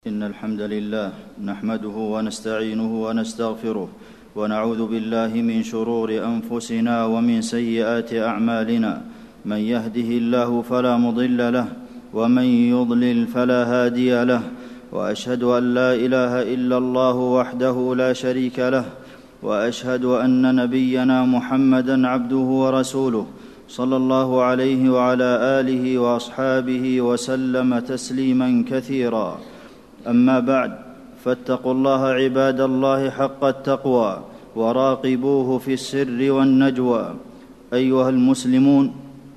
إن الحمد لله نحمده ونستعينه ونستغفره ونعوذ بالله من شرور أنفسنا ومن سيئات أعمالنا. من يهده الله فلا مضل له ومن يضلل فلا هادي له، وأشهد أن لا إله إلا الله وحده لا شريك له، وأشهد أن نبينا محمدًا عبده ورسوله صلى الله عليه وعلى آله وأصحابه وسلم تسليمًا كثيرا. أما بعد، فاتقوا الله عباد الله حق التقوى وراقبوه في السر والنجوى. أيها المسلمون،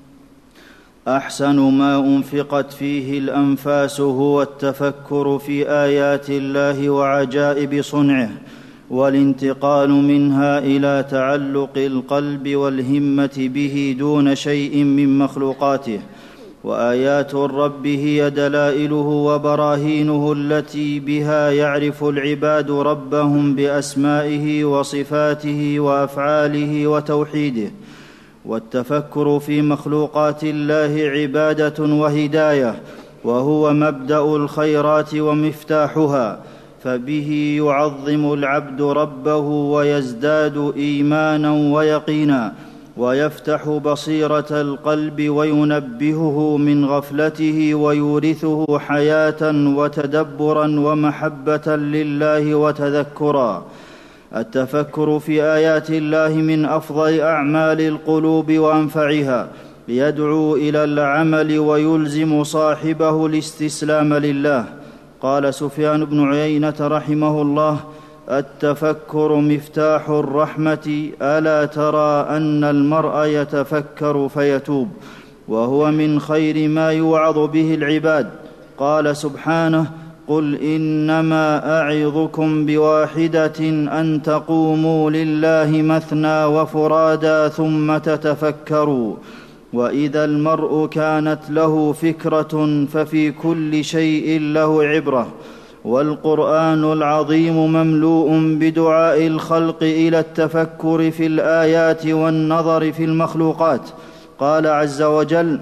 أحسن ما أنفقت فيه الأنفاس هو التفكر في آيات الله وعجائب صنعه، والانتقال منها إلى تعلق القلب والهمة به دون شيء من مخلوقاته. وآيات الرب هي دلائله وبراهينه التي بها يعرف العباد ربهم بأسمائه وصفاته وأفعاله وتوحيده. والتفكر في مخلوقات الله عبادة وهداية، وهو مبدأ الخيرات ومفتاحها، فبه يعظم العبد ربه ويزداد إيمانا ويقينا، ويفتح بصيرة القلب وينبهه من غفلته ويورثه حياة وتدبرا ومحبة لله وتذكرا. التفكر في آيات الله من أفضل أعمال القلوب وأنفعها، يدعو إلى العمل ويلزم صاحبه الاستسلام لله. قال سفيان بن عيينة رحمه الله: التفكر مفتاح الرحمة، ألا ترى أن المرء يتفكر فيتوب، وهو من خير ما يوعظ به العباد. قال سبحانه: قل إنما أعظكم بواحدة أن تقوموا لله مثنى وفرادا ثم تتفكروا. وإذا المرء كانت له فكرة ففي كل شيء له عبرة. والقرآن العظيم مملوء بدعاء الخلق إلى التفكر في الآيات والنظر في المخلوقات. قال عز وجل: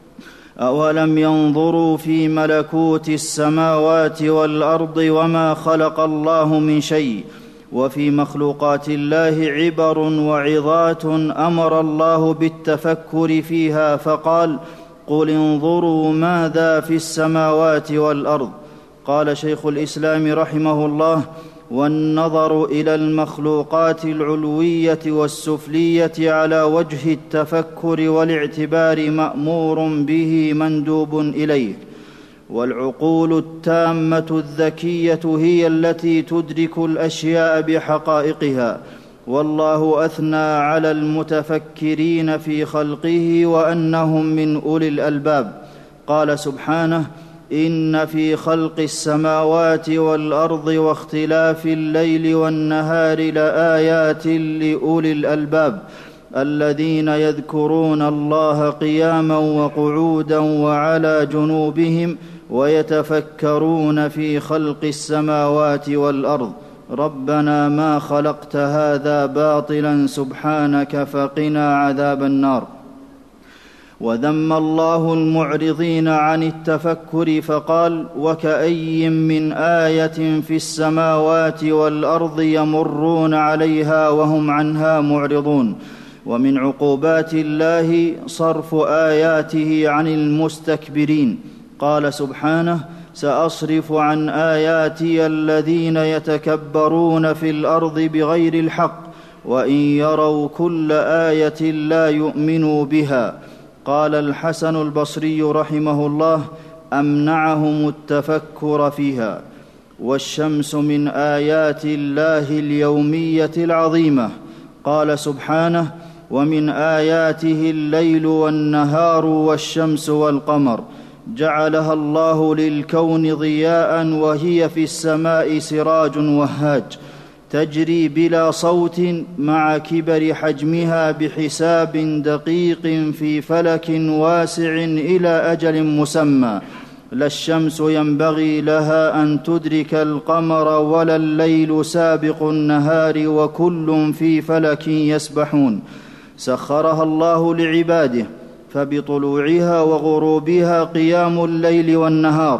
أولم ينظروا في ملكوت السماوات والأرض وما خلق الله من شيء. وفي مخلوقات الله عبر وعظات أمر الله بالتفكر فيها، فقال: قل انظروا ماذا في السماوات والأرض. قال شيخ الإسلام رحمه الله: والنظر إلى المخلوقات العلوية والسفلية على وجه التفكر والاعتبار مأمور به مندوب إليه. والعقول التامة الذكية هي التي تدرك الأشياء بحقائقها. والله أثنى على المتفكرين في خلقه وأنهم من أولي الألباب. قال سبحانه: إن في خلق السماوات والأرض واختلاف الليل والنهار لآيات لأولي الألباب الذين يذكرون الله قياما وقعودا وعلى جنوبهم ويتفكرون في خلق السماوات والأرض ربنا ما خلقت هذا باطلا سبحانك فقنا عذاب النار. وذم الله المعرضين عن التفكر فقال: وكأي من آية في السماوات والأرض يمرون عليها وهم عنها معرضون. ومن عقوبات الله صرف آياته عن المستكبرين. قال سبحانه: سأصرف عن آياتي الذين يتكبرون في الأرض بغير الحق وإن يروا كل آية لا يؤمنوا بها. قال الحسن البصري رحمه الله: أمنعهم التفكر فيها. والشمس من آيات الله اليومية العظيمة. قال سبحانه: ومن آياته الليل والنهار والشمس والقمر جعلها الله للكون ضياء وهي في السماء سراج وهاج تجري بلا صوت مع كبر حجمها بحساب دقيق في فلك واسع إلى أجل مسمى. لا الشمس ينبغي لها أن تدرك القمر ولا الليل سابق النهار وكل في فلك يسبحون. سخرها الله لعباده، فبطلوعها وغروبها قيام الليل والنهار،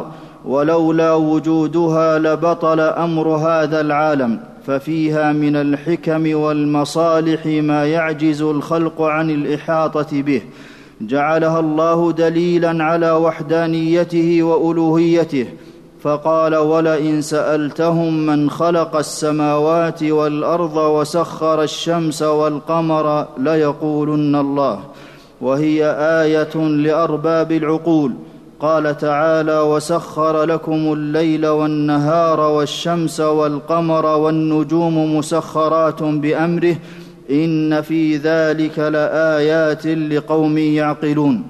ولولا وجودها لبطل أمر هذا العالم، ففيها من الحكم والمصالح ما يعجز الخلق عن الإحاطة به، جعلها الله دليلا على وحدانيته وألوهيته، فقال: ولئن سألتهم من خلق السماوات والأرض وسخر الشمس والقمر ليقولن الله، وهي آية لأرباب العقول. قال تعالى: وسخر لكم الليل والنهار والشمس والقمر والنجوم مسخرات بأمره إن في ذلك لآيات لقوم يعقلون.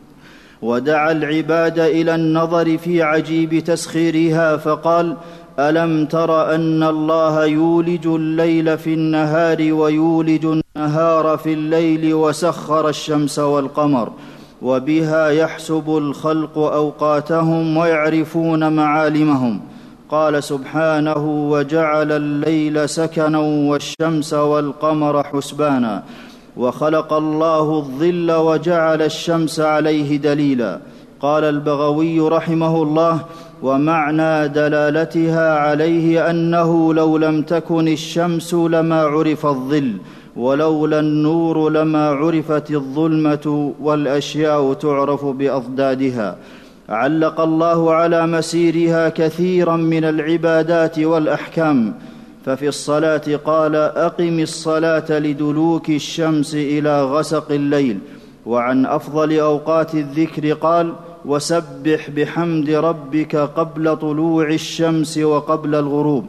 ودعا العباد إلى النظر في عجيب تسخيرها، فقال: ألم تر أن الله يولج الليل في النهار ويولج النهار في الليل وسخر الشمس والقمر، وبها يحسب الخلق أوقاتهم ويعرفون معالمهم. قال سبحانه: وجعل الليل سكنا والشمس والقمر حسبانا، وخلق الله الظل وجعل الشمس عليه دليلا. قال البغوي رحمه الله: ومعنى دلالتها عليه أنه لو لم تكن الشمس لما عرف الظل، ولولا النور لما عرفت الظلمة، والأشياء تعرف بأضدادها. علق الله على مسيرها كثيرا من العبادات والأحكام، ففي الصلاة قال: أقم الصلاة لدلوك الشمس إلى غسق الليل. وعن أفضل أوقات الذكر قال: وسبح بحمد ربك قبل طلوع الشمس وقبل الغروب.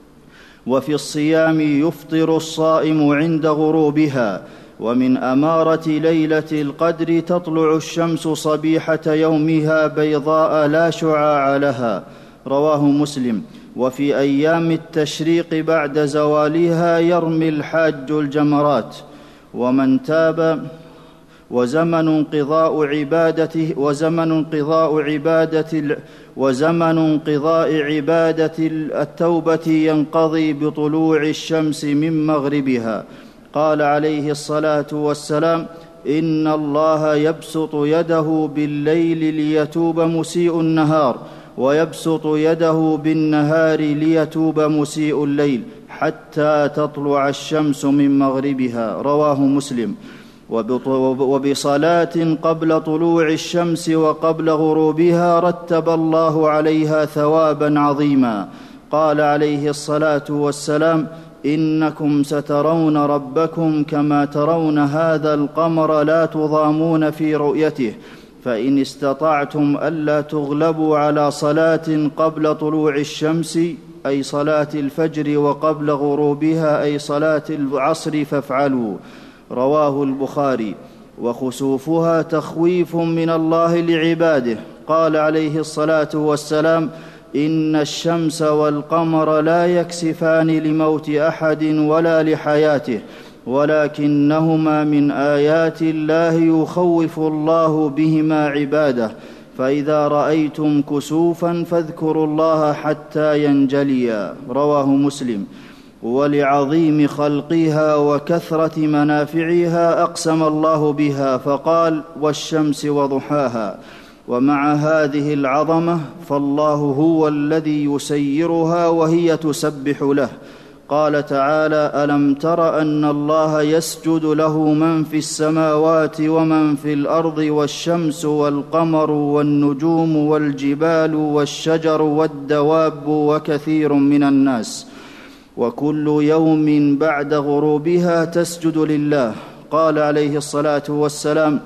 وفي الصيام يفطر الصائم عند غروبها. ومن أمارة ليلة القدر تطلع الشمس صبيحة يومها بيضاء لا شعاع لها. رواه مسلم. وفي أيام التشريق بعد زوالها يرمي الحاج الجمرات. ومن تاب وزمن انقضاء عبادة التوبة ينقضي بطلوع الشمس من مغربها. قال عليه الصلاة والسلام: إن الله يبسط يده بالليل ليتوب مسيء النهار، ويبسط يده بالنهار ليتوب مسيء الليل، حتى تطلع الشمس من مغربها. رواه مسلم. وبصلاة قبل طلوع الشمس وقبل غروبها رتب الله عليها ثوابا عظيما. قال عليه الصلاة والسلام: إنكم سترون ربكم كما ترون هذا القمر لا تضامون في رؤيته، فإن استطعتم ألا تغلبوا على صلاة قبل طلوع الشمس أي صلاة الفجر وقبل غروبها أي صلاة العصر فافعلوا. رواه البخاري. وخسوفها تخويف من الله لعباده. قال عليه الصلاة والسلام: إن الشمس والقمر لا يكسفان لموت أحد ولا لحياته، ولكنهما من آيات الله يخوف الله بهما عباده، فإذا رأيتم كسوفا فاذكروا الله حتى ينجليا. رواه مسلم. ولعظيم خلقها وكثرة منافعها أقسم الله بها فقال: والشمس وضحاها. ومع هذه العظمة فالله هو الذي يسيرها وهي تسبح له. قال تعالى: ألم تر أن الله يسجد له من في السماوات ومن في الأرض والشمس والقمر والنجوم والجبال والشجر والدواب وكثير من الناس، وكل يوم بعد غروبها تسجد لله. قال عليه الصلاة والسلام: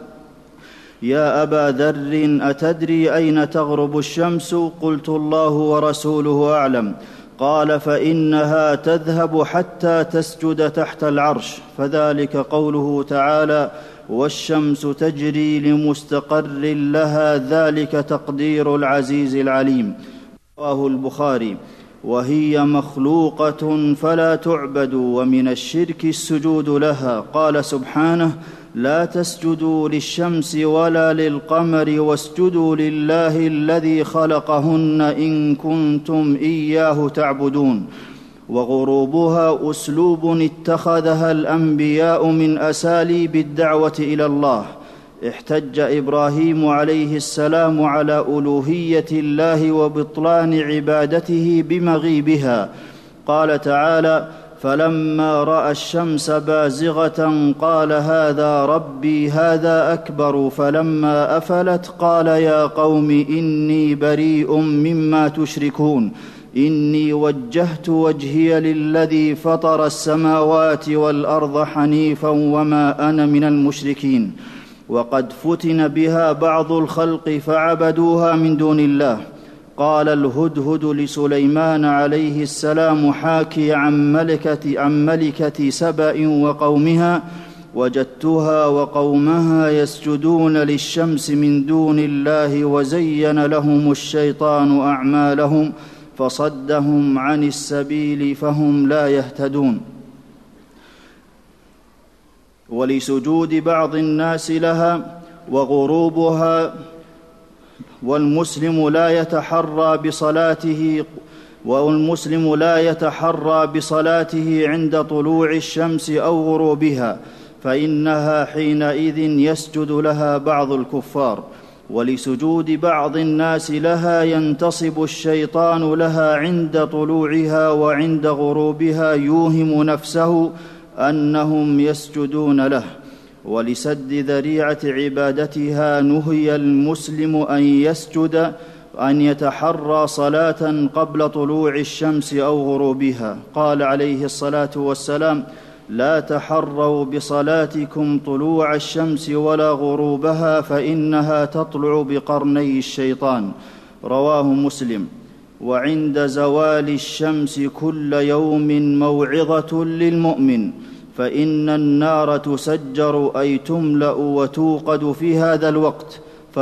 يا أبا ذر أتدري أين تغرب الشمس؟ قلت: الله ورسوله أعلم. قال: فإنها تذهب حتى تسجد تحت العرش، فذلك قوله تعالى: والشمس تجري لمستقر لها، ذلك تقدير العزيز العليم. رواه البخاري. وهي مخلوقة فلا تعبد، ومن الشرك السجود لها. قال سبحانه: لا تسجدوا للشمس ولا للقمر واسجدوا لله الذي خلقهن إن كنتم إياه تعبدون. وغروبها أسلوب اتخذها الأنبياء من أساليب الدعوة إلى الله، احتج إبراهيم عليه السلام على ألوهية الله وبطلان عبادته بمغيبها. قال تعالى: فلما رأى الشمس بازغة قال هذا ربي هذا أكبر، فلما أفلت قال يا قوم إني بريء مما تشركون، إني وجهت وجهي للذي فطر السماوات والأرض حنيفا وما أنا من المشركين. وقد فتن بها بعض الخلق فعبدوها من دون الله. قال الهدهد لسليمان عليه السلام حاكي عن ملكة سبأ وقومها: وجدتها وقومها يسجدون للشمس من دون الله وزين لهم الشيطان أعمالهم فصدهم عن السبيل فهم لا يهتدون. ولسجود بعض الناس لها وغروبها، والمسلم لا يتحرى بصلاته عند طلوع الشمس أو غروبها، فإنها حينئذ يسجد لها بعض الكفار. ولسجود بعض الناس لها ينتصب الشيطان لها عند طلوعها وعند غروبها، يوهم نفسه أنهم يسجدون له. ولسد ذريعة عبادتها نهي المسلم أن يتحرى صلاة قبل طلوع الشمس أو غروبها. قال عليه الصلاة والسلام: لا تحروا بصلاتكم طلوع الشمس ولا غروبها، فإنها تطلع بقرني الشيطان. رواه مسلم. وعند زوال الشمس كل يوم موعظة للمؤمن، فإن النار تسجر أي تملأ وتوقد في هذا الوقت،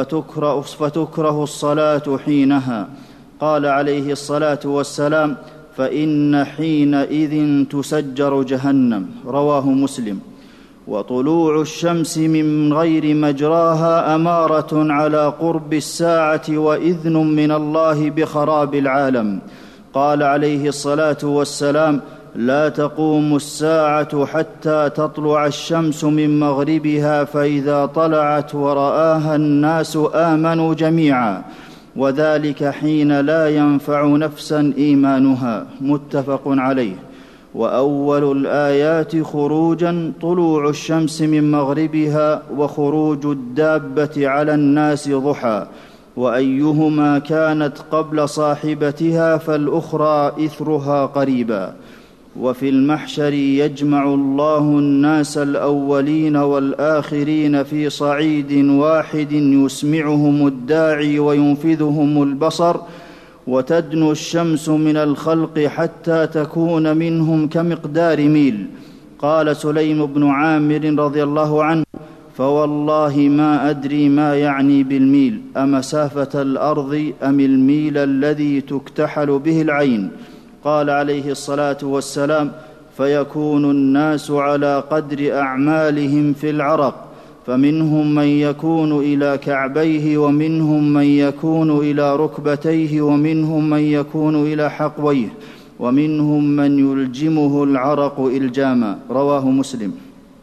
فتكره الصلاة حينها. قال عليه الصلاة والسلام: فإن حينئذ تسجر جهنم. رواه مسلم. وطلوع الشمس من غير مجراها أمارة على قرب الساعة وإذن من الله بخراب العالم. قال عليه الصلاة والسلام: لا تقوم الساعة حتى تطلع الشمس من مغربها، فإذا طلعت ورآها الناس آمنوا جميعا، وذلك حين لا ينفع نفسا إيمانها. متفق عليه. وأول الآيات خروجا طلوع الشمس من مغربها، وخروج الدابة على الناس ضحى، وأيهما كانت قبل صاحبتها فالأخرى إثرها قريبا. وفي المحشر يجمع الله الناس الأولين والآخرين في صعيد واحد، يسمعهم الداعي وينفذهم البصر، وتدنو الشمس من الخلق حتى تكون منهم كمقدار ميل. قال سليم بن عامر رضي الله عنه: فوالله ما أدري ما يعني بالميل، أمسافة الأرض أم الميل الذي تكتحل به العين؟ قال عليه الصلاة والسلام: فيكون الناس على قدر أعمالهم في العرق، فمنهم من يكون إلى كعبيه، ومنهم من يكون إلى ركبتيه، ومنهم من يكون إلى حقويه، ومنهم من يلجمه العرق إلجاما. رواه مسلم.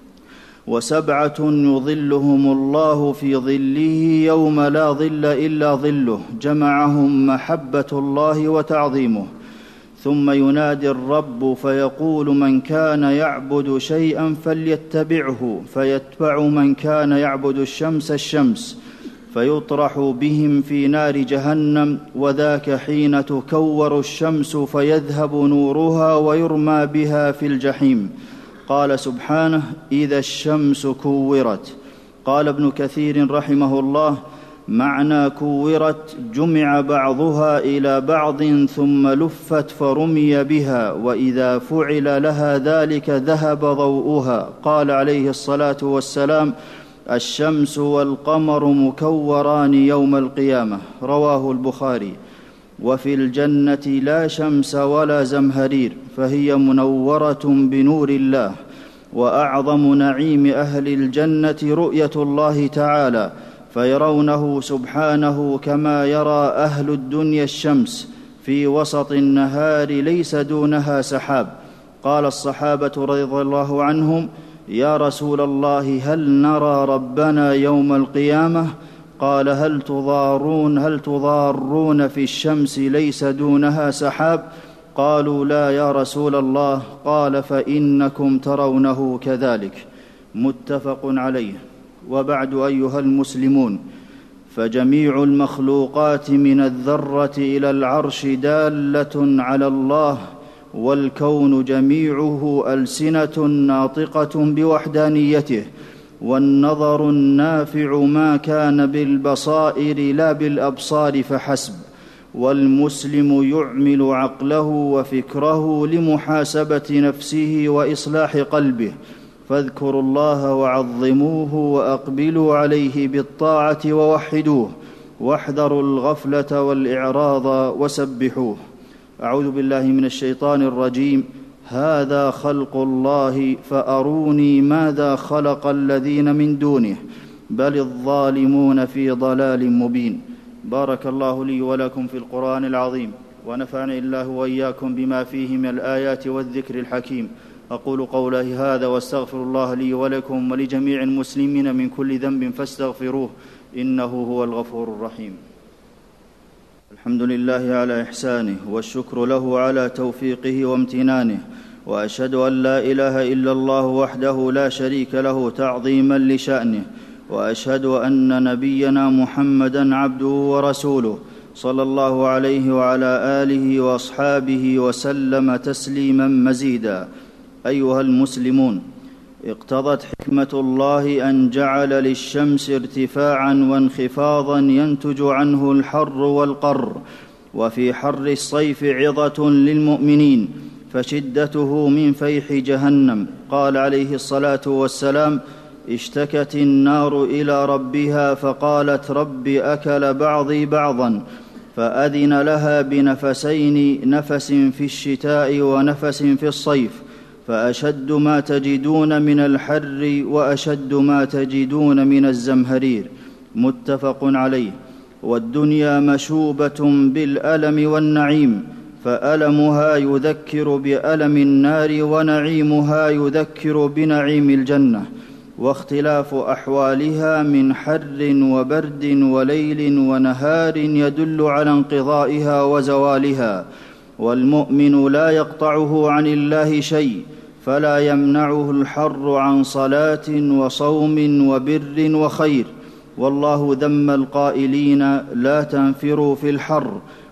وسبعة يظلهم الله في ظله يوم لا ظل إلا ظله، جمعهم محبة الله وتعظيمه. ثم ينادي الرب فيقول: من كان يعبد شيئا فليتبعه، فيتبع من كان يعبد الشمس، فيطرح بهم في نار جهنم، وذاك حين تكور الشمس فيذهب نورها ويرمى بها في الجحيم. قال سبحانه: إذا الشمس كورت. قال ابن كثير رحمه الله: معنى كورت جمع بعضها إلى بعض ثم لفت فرمي بها، وإذا فعل لها ذلك ذهب ضوءها. قال عليه الصلاة والسلام: الشمس والقمر مكوران يوم القيامة. رواه البخاري. وفي الجنة لا شمس ولا زمهرير، فهي منورة بنور الله. وأعظم نعيم أهل الجنة رؤية الله تعالى، فيرونه سبحانه كما يرى أهل الدنيا الشمس في وسط النهار ليس دونها سحاب. قال الصحابة رضي الله عنهم: يا رسول الله هل نرى ربنا يوم القيامة؟ قال هل تضارون في الشمس ليس دونها سحاب؟ قالوا لا يا رسول الله. قال فإنكم ترونه كذلك. متفق عليه. وبعد أيها المسلمون، فجميع المخلوقات من الذرة إلى العرش دالة على الله، والكون جميعه ألسنة ناطقة بوحدانيته، والنظر النافع ما كان بالبصائر لا بالأبصار فحسب، والمسلم يعمل عقله وفكره لمحاسبة نفسه وإصلاح قلبه. فاذكروا الله وعظموه وأقبلوا عليه بالطاعة ووحدوه، واحذروا الغفلة والإعراض وسبحوه. أعوذ بالله من الشيطان الرجيم. هذا خلق الله فأروني ماذا خلق الذين من دونه بل الظالمون في ضلال مبين. بارك الله لي ولكم في القرآن العظيم، ونفعني الله وإياكم بما فيه من الآيات والذكر الحكيم. أقول قولي هذا واستغفر الله لي ولكم ولجميع المسلمين من كل ذنب فاستغفروه إنه هو الغفور الرحيم. الحمد لله على إحسانه، والشكر له على توفيقه وامتنانه، وأشهد أن لا إله إلا الله وحده لا شريك له تعظيما لشأنه، وأشهد أن نبينا محمدًا عبده ورسوله صلى الله عليه وعلى آله وأصحابه وسلم تسليما مزيدا. أيها المسلمون، اقتضت حكمة الله أن جعل للشمس ارتفاعا وانخفاضا ينتج عنه الحر والقر، وفي حر الصيف عظة للمؤمنين فشدته من فيح جهنم. قال عليه الصلاة والسلام: اشتكت النار إلى ربها فقالت رب أكل بعضي بعضا، فأذن لها بنفسين، نفس في الشتاء ونفس في الصيف، فأشد ما تجدون من الحر وأشد ما تجدون من الزمهرير. متفق عليه. والدنيا مشوبة بالألم والنعيم، فألمها يذكر بألم النار، ونعيمها يذكر بنعيم الجنة، واختلاف أحوالها من حر وبرد وليل ونهار يدل على انقضائها وزوالها. والمؤمن لا يقطعه عن الله شيء، فلا يمنعه الحر عن صلاة وصوم وبر وخير. والله ذم القائلين لا تنفروا في الحر،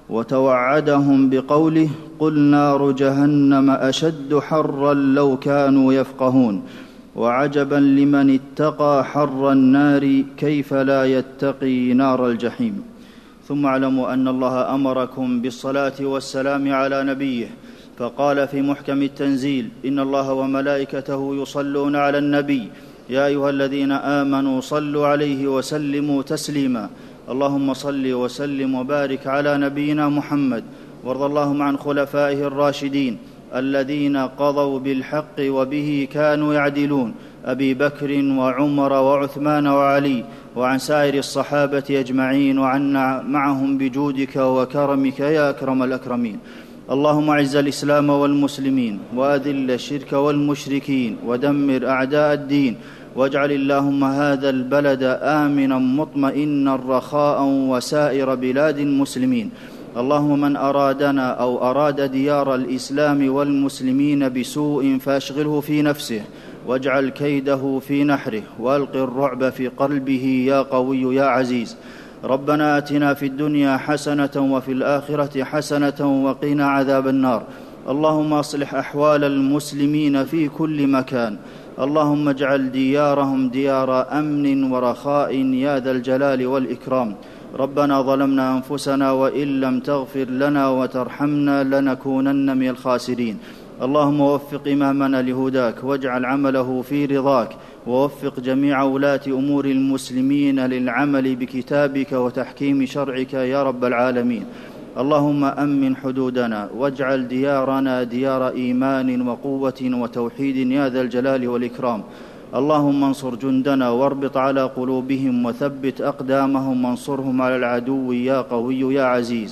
وتوعدهم بقوله: قل نار جهنم أشد حرا لو كانوا يفقهون. وعجبا لمن اتقى حر النار كيف لا يتقي نار الجحيم. ثم اعلموا أن الله أمركم بالصلاة والسلام على نبيه، فقال في محكم التنزيل: إن الله وملائكته يصلون على النبي يا أيها الذين آمنوا صلوا عليه وسلموا تسليما. اللهم صل وسلم وبارك على نبينا محمد، وارض اللهم عن خلفائه الراشدين الذين قضوا بالحق وبه كانوا يعدلون، أبي بكر وعمر وعثمان وعلي، وعن سائر الصحابة أجمعين، وعنا معهم بجودك وكرمك يا أكرم الأكرمين. اللهم أعز الإسلام والمسلمين، وأذل الشرك والمشركين، ودمر أعداء الدين، واجعل اللهم هذا البلد آمنا مطمئنا رخاء وسائر بلاد المسلمين. اللهم من أرادنا أو أراد ديار الإسلام والمسلمين بسوء فأشغله في نفسه، واجعل كيده في نحره، وألق الرعب في قلبه يا قوي يا عزيز. ربنا آتنا في الدنيا حسنة وفي الآخرة حسنة وقنا عذاب النار. اللهم أصلح أحوال المسلمين في كل مكان. اللهم اجعل ديارهم ديار أمن ورخاء يا ذا الجلال والإكرام. ربنا ظلمنا أنفسنا وإن لم تغفر لنا وترحمنا لنكونن من الخاسرين. اللهم وفق إمامنا لهداك، واجعل عمله في رضاك، ووفق جميع ولاة أمور المسلمين للعمل بكتابك وتحكيم شرعك يا رب العالمين. اللهم أمن حدودنا، واجعل ديارنا ديار إيمان وقوة وتوحيد يا ذا الجلال والإكرام. اللهم انصر جندنا، واربط على قلوبهم، وثبت أقدامهم، وانصرهم على العدو يا قوي يا عزيز.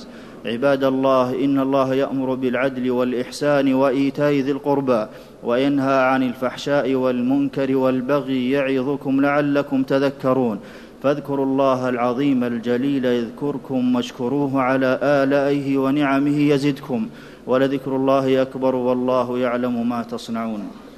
عباد الله، إن الله يأمر بالعدل والإحسان وإيتاء ذي القربى وينهى عن الفحشاء والمنكر والبغي يعظكم لعلكم تذكرون. فاذكروا الله العظيم الجليل يذكركم واشكروه على آلائه ونعمه يزدكم، ولذكر الله أكبر والله يعلم ما تصنعون.